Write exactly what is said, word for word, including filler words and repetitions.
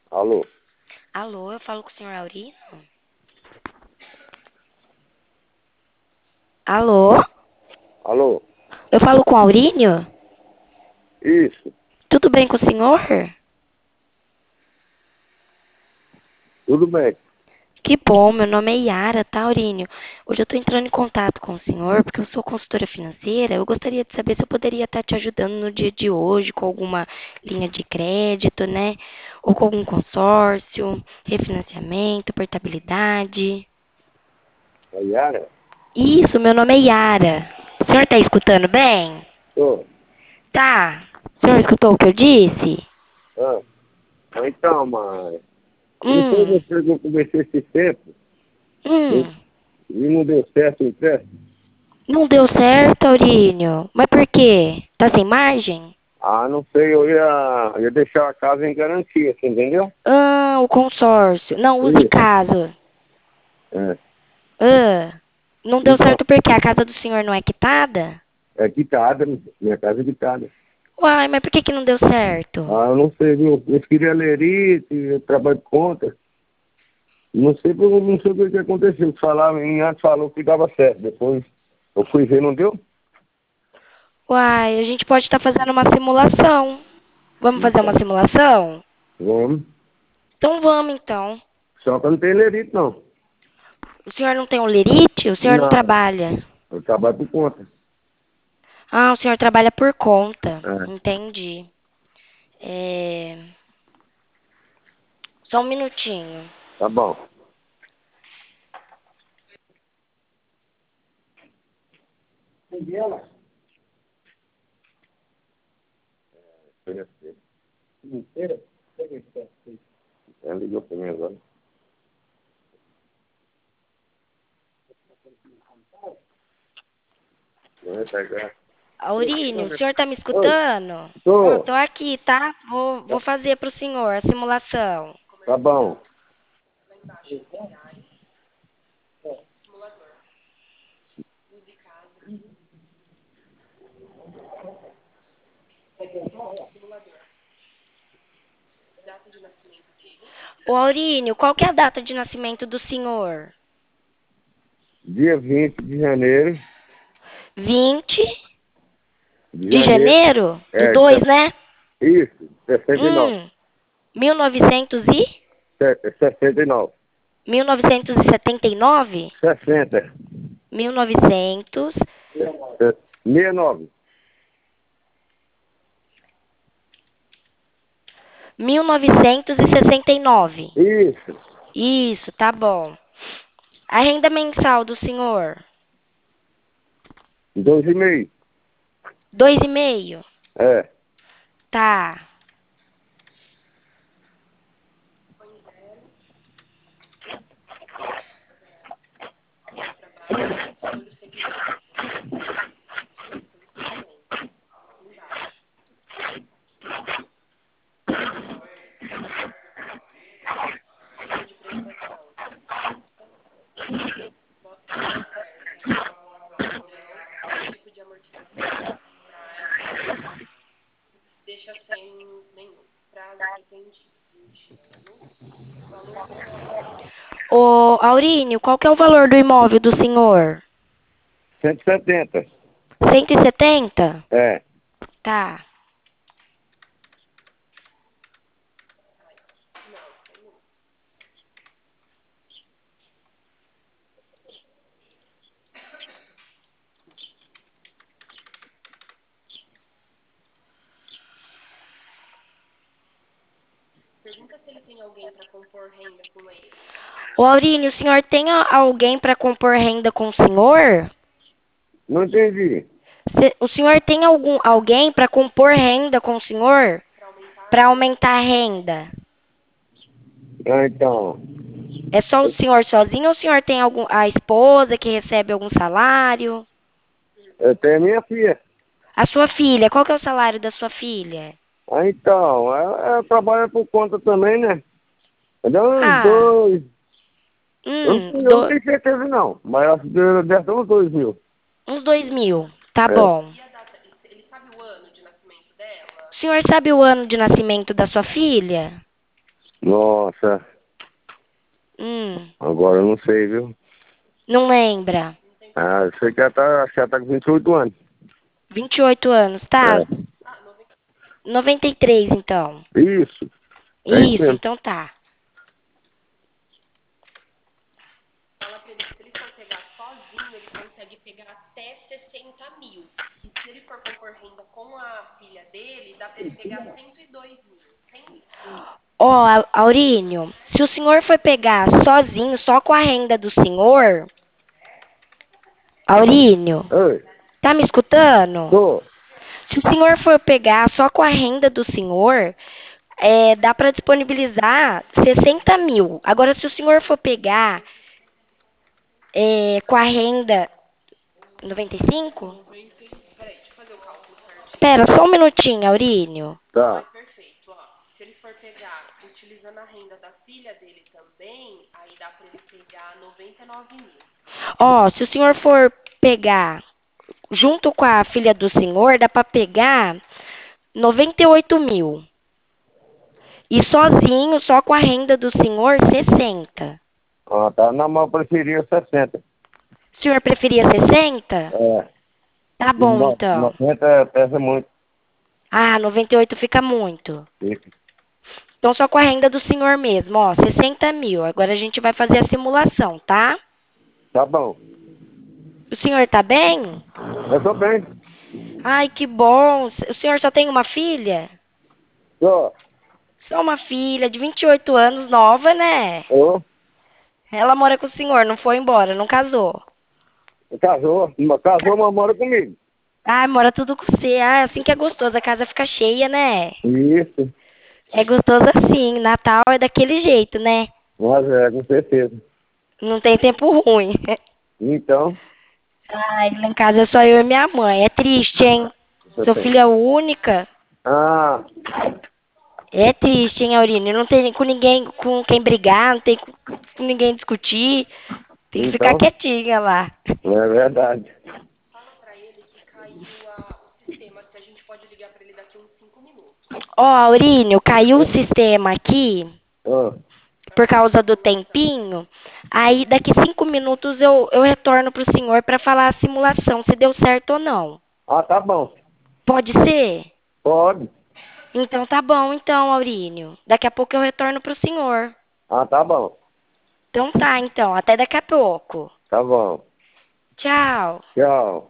Alô? Alô, eu falo com o senhor Aurino? Alô? Alô? Eu falo com o Aurínio? Isso, Tudo bem com o senhor? tudo bem. Que bom, meu nome é Yara, tá, Aurínio? Hoje eu tô entrando em contato com o senhor porque eu sou consultora financeira. Eu gostaria de saber se eu poderia estar te ajudando no dia de hoje com alguma linha de crédito, né? Ou com algum consórcio, refinanciamento, portabilidade. A Yara? Isso, meu nome é Yara. O senhor tá escutando bem? Tô. Tá. O senhor escutou o que eu disse? Ah, então, mas... Não foi Hum, você que eu conversei esse tempo e hum. e não deu certo o empréstimo? Não deu certo, Aurínio. Mas por quê? Tá sem margem? Ah, não sei, eu ia, ia deixar a casa em garantia, você entendeu? Ah, o consórcio. Não use Isso. casa. É. Ah, não deu Então, certo porque a casa do senhor não é quitada? é quitada, minha casa é quitada. Uai, mas por que que não deu certo? Ah, eu não sei, viu? Eu queria lerite, eu trabalho de conta. Não sei, por- não sei o que que aconteceu. Falaram, em antes falou que dava certo. Depois eu fui ver, não deu? Uai, a gente pode estar fazendo uma simulação. Vamos fazer uma Então, simulação? vamos. Então vamos, então. Só que eu não tenho lerite, não. O senhor não tem um lerite? O senhor não Não, trabalha? eu trabalho por conta. Ah, o senhor trabalha por conta. É, Entendi. É... Só um minutinho. tá bom. Ela ligou pra mim agora. Vai pegar. Aurínio, o senhor tá me Oi, escutando? tô. Tô aqui, tá? Vou, vou fazer pro senhor a simulação. Tá bom. Ô, Aurínio, qual que é a data de nascimento do senhor? Dia vinte de janeiro. Vinte De de janeiro. janeiro do É, dois, se- né? isso, sessenta e nove. Hum, mil novecentos e? Se- sessenta e nove. mil novecentos e setenta e nove? sessenta. mil novecentos, sessenta e nove. mil novecentos e sessenta e nove. Isso. Isso, tá bom. A renda mensal do senhor? Dois e meio. Dois e meio. É. Tá. Ô, Aurínio, qual que é o valor do imóvel do senhor? cento e setenta. Cento e setenta? É. Tá. Ô, Aurínio, o senhor tem a- alguém para compor renda com o senhor? Não entendi. Se- o senhor tem algum alguém para compor renda com o senhor? Para aumentar a renda? Ah, então. É só o senhor sozinho ou o senhor tem algum, a esposa que recebe algum salário? Eu tenho minha filha. A sua filha, qual que é o salário da sua filha? Ah, então. Ela, ela trabalha por conta também, né? Dá uns Ah, dois. Eu não, hum, tenho- eu não do- tenho certeza, não. Mas ela deve deve ser uns dois mil. uns dois mil. Tá É. bom. O senhor sabe o ano de nascimento da sua filha? Nossa, Hum, agora eu não sei, viu? não lembra? Ah, eu sei que ela tá, acho que ela tá com vinte e oito anos. vinte e oito anos, tá? É. noventa e três, então. Isso, é isso Isso, mesmo. então tá. Ó, A- Aurínio, se o senhor for pegar sozinho, só com a renda do senhor, Aurínio, Oi, tá me escutando? tô. Se o senhor for pegar só com a renda do senhor, é, dá para disponibilizar sessenta mil. Agora, se o senhor for pegar é, com a renda noventa e cinco? Espera só um minutinho, Aurínio. Tá, Ó, se o senhor for pegar junto com a filha do senhor, dá para pegar noventa e oito mil. E sozinho, só com a renda do senhor, sessenta. ah, tá. Na mão eu preferia sessenta. O senhor preferia sessenta? É, Tá bom, no- então. noventa pesa muito. Ah, noventa e oito fica muito. Fica. Então, só com a renda do senhor mesmo, ó, sessenta mil. Agora a gente vai fazer a simulação, tá? Tá bom. O senhor tá bem? Eu tô bem. Ai, que bom. O senhor só tem uma filha? Tô. Só uma filha de vinte e oito anos, nova, né? Ô, Ela mora com o senhor, não foi embora, não casou. casou. Casou, mas mora comigo. Ai, mora tudo com você. Ah, assim que é gostoso, a casa fica cheia, né? Isso. É gostoso assim, Natal é daquele jeito, né? Mas é, com certeza. Não tem tempo ruim. Então, Ai, lá em casa é só eu e minha mãe. É triste, hein? você Sou tem. filha única. Ah, É triste, hein, Aurínio? Não tem com ninguém com quem brigar, não tem com com ninguém discutir. Tem que ficar então, quietinha lá. é verdade. Ó, Aurínio, caiu o sistema aqui Ah, por causa do tempinho. Aí, daqui cinco minutos eu, eu retorno pro senhor para falar a simulação, se deu certo ou não. ah, tá bom. Pode ser? Pode. Então tá bom, então, Aurínio. Daqui a pouco eu retorno pro senhor. Ah, tá bom. Então tá, então. Até daqui a pouco. Tá bom. Tchau. Tchau.